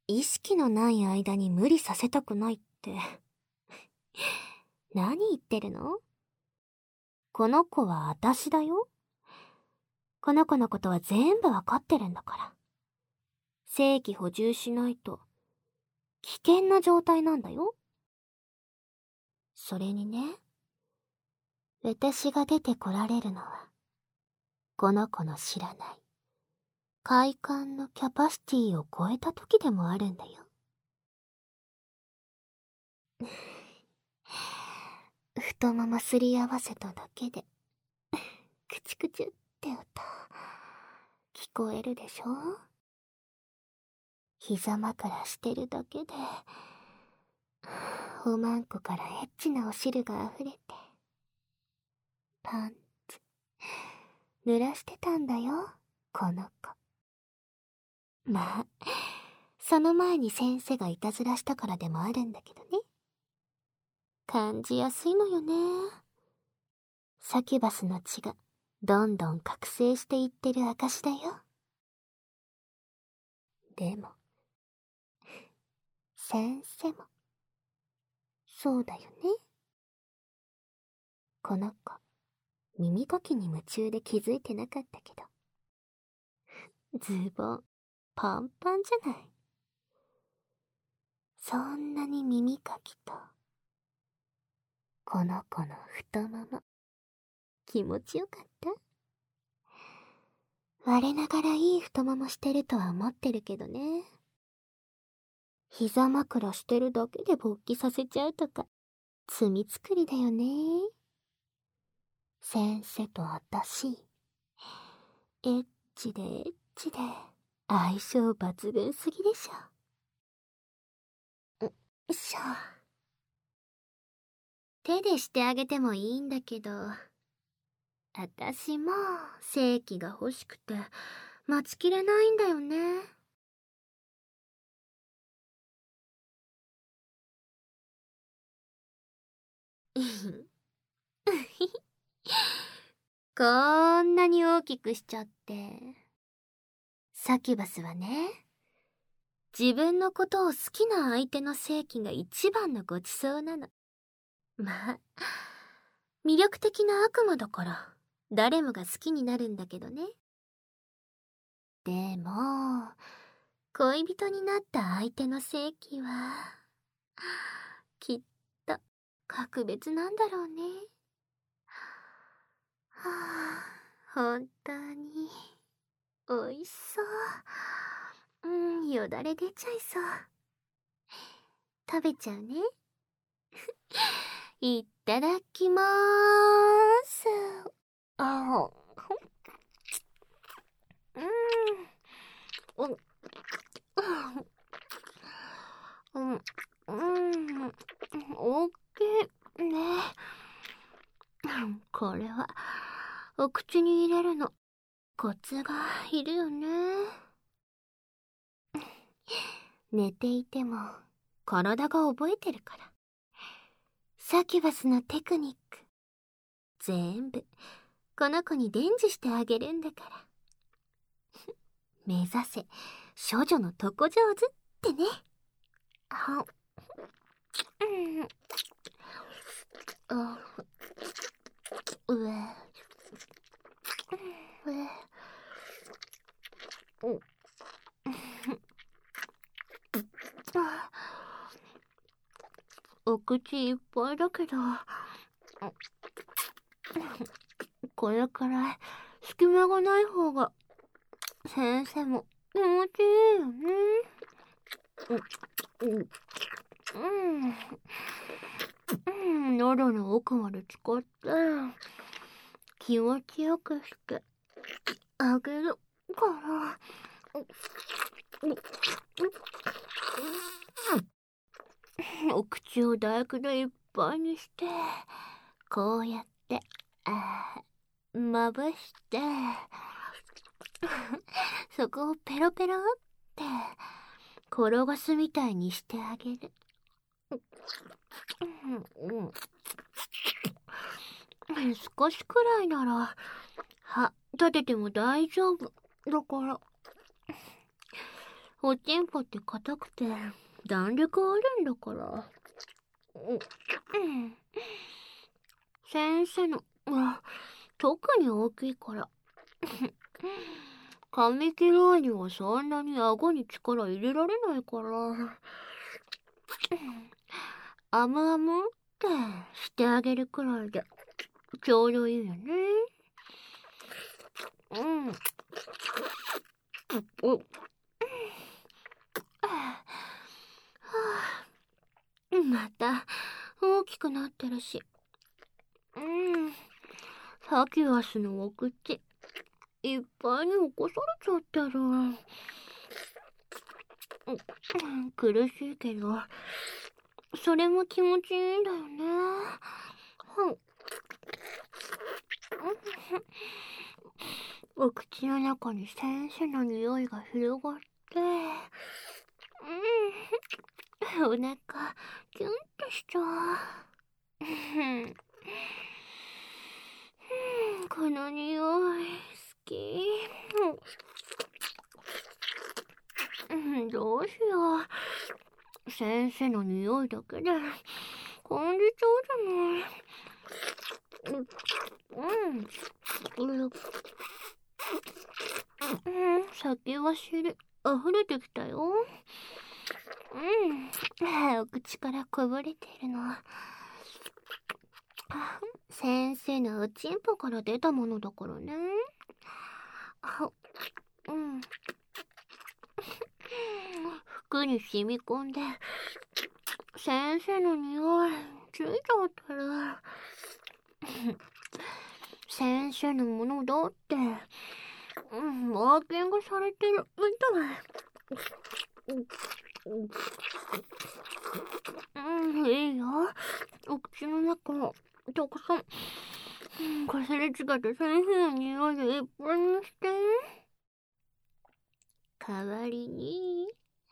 意識のない間に無理させたくないって。何言ってるの？この子は私だよ。この子のことは全部わかってるんだから。正規補充しないと危険な状態なんだよ。それにね、私が出てこられるのは、この子の知らない快感のキャパシティを超えた時でもあるんだよ。太ももすり合わせただけで、クチクチって音、聞こえるでしょ？膝枕してるだけで、おまんこからエッチなお汁が溢れて、パンツ、濡らしてたんだよ、この子。まあ、その前に先生がいたずらしたからでもあるんだけどね。感じやすいのよね。サキュバスの血がどんどん覚醒していってる証だよ。でも、先生も、そうだよね。この子、耳かきに夢中で気づいてなかったけど、ズボン、パンパンじゃない。そんなに耳かきと、この子の太もも、気持ちよかった？我ながらいい太ももしてるとは思ってるけどね。膝枕してるだけで勃起させちゃうとか、罪作りだよね。先生と私、エッチでエッチで、相性抜群すぎでしょ。よいしょ。手でしてあげてもいいんだけど、私も正規が欲しくて待ちきれないんだよね。こんなに大きくしちゃって。サキュバスはね、自分のことを好きな相手の正規が一番のごちそうなの。まあ、魅力的な悪魔だから誰もが好きになるんだけどね。でも、恋人になった相手の正規は、きっと格別なんだろうね。はあ、本当に美味しそう。よだれ出ちゃいそう。食べちゃうね。いっただきまーす。あ、うん、うん、大きいね。これは、お口に入れるの、コツがいるよね。寝ていても、体が覚えてるから。サキュバスのテクニック、全部、この子に伝授してあげるんだから。目指せ、処女の床上手ってね。あ、あ、うえ、うあ、お口いっぱいだけど、これくらい隙間がない方が先生も気持ちいいよね。喉の奥まで使って気持ちよくしてあげるから。お口を唾液でいっぱいにして、こうやって、まぶして、そこをペロペロって転がすみたいにしてあげる。少しくらいなら歯立てても大丈夫だから。 おちんぽって硬くて弾力あるんだから。先生のは特に大きいから。髪切るにはそんなに顎に力入れられないから。あむあむってしてあげるくらいでちょうどいいよね。また大きくなってるし。サキュアスのお口いっぱいに起こされちゃってる。苦しいけどそれも気持ちいいんだよね。お口の中に先生の匂いが広がって、お腹キュンとしちゃう。この匂い好き。どうしよう。先生の匂いだけで感じちゃうじゃない。先走り溢れてきたよ。お口からこぼれているの。先生のおちんぽから出たものだからね。服に染み込んで先生の匂いついちゃったら先生のものだってマーキングされてるみたい。いいよ。お口の中たくさんこすれ違って先生の匂いでいっぱいにして。代わりに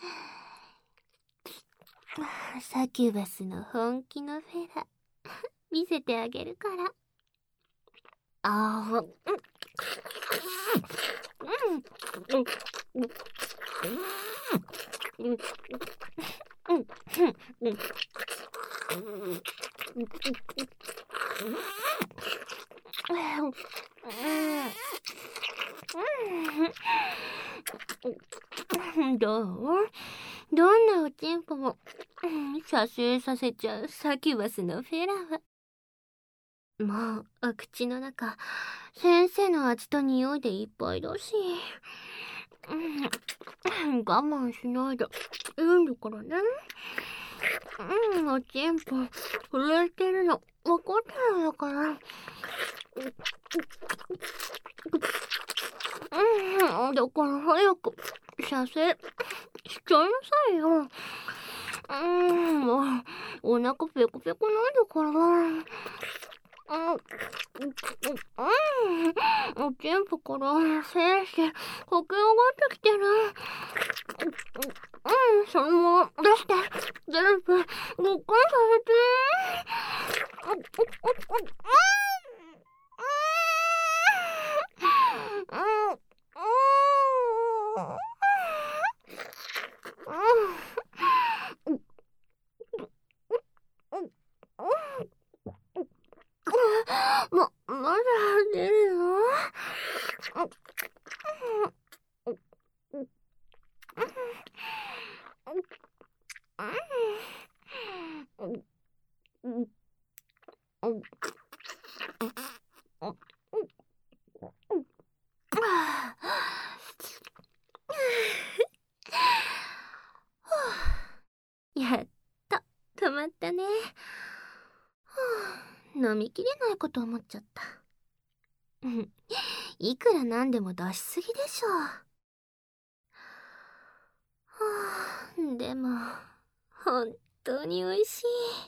サキュバスの本気のフェラ見せてあげるから。どんなおちんぽも撮影させちゃうサキュバスのフェラはもうお口の中先生の味と匂いでいっぱいだし、我慢しないでいいんだからね。おちんぽ震えてるの分かってるんだから。だから早く射精しちゃいなさいよ。もうお腹ペコペコなんだから。おちんぽから精子駆け上がってきてる。そのまま出して全部ごっくんさせて。まだ出るの？やっと止まったね。飲みきれないこと思っちゃった。いくらなんでも出しすぎでしょ。でも本当に美味しい。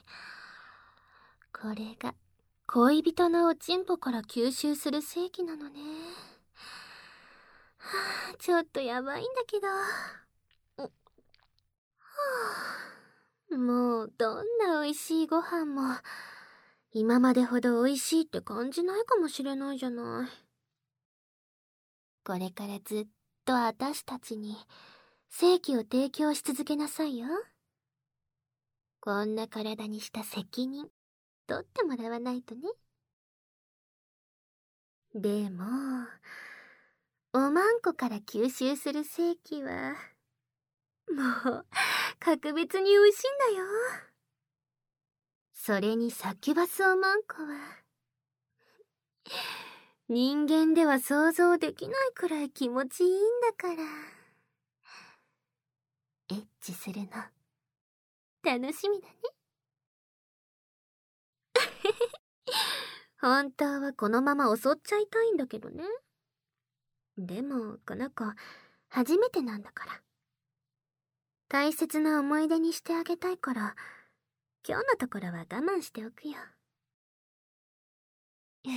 これが恋人のおちんぽから吸収する精液なのね。ちょっとやばいんだけど。もうどんな美味しいご飯も今までほど美味しいって感じないかもしれないじゃない。これからずっと私たちに正気を提供し続けなさいよ。こんな体にした責任、取ってもらわないとね。でも、おまんこから吸収する正気は、もう、格別に美味しいんだよ。それにサキュバスおまんこは、人間では想像できないくらい気持ちいいんだから。エッチするの、楽しみだね。本当はこのまま襲っちゃいたいんだけどね。でも、この子、初めてなんだから。大切な思い出にしてあげたいから、今日のところは我慢しておくよ。い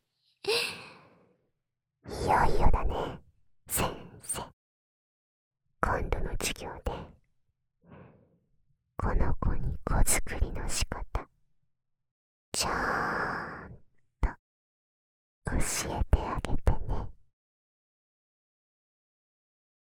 よいよだね、先生。今度の授業で、この子に子作りの仕方、ちゃんと教えてあげ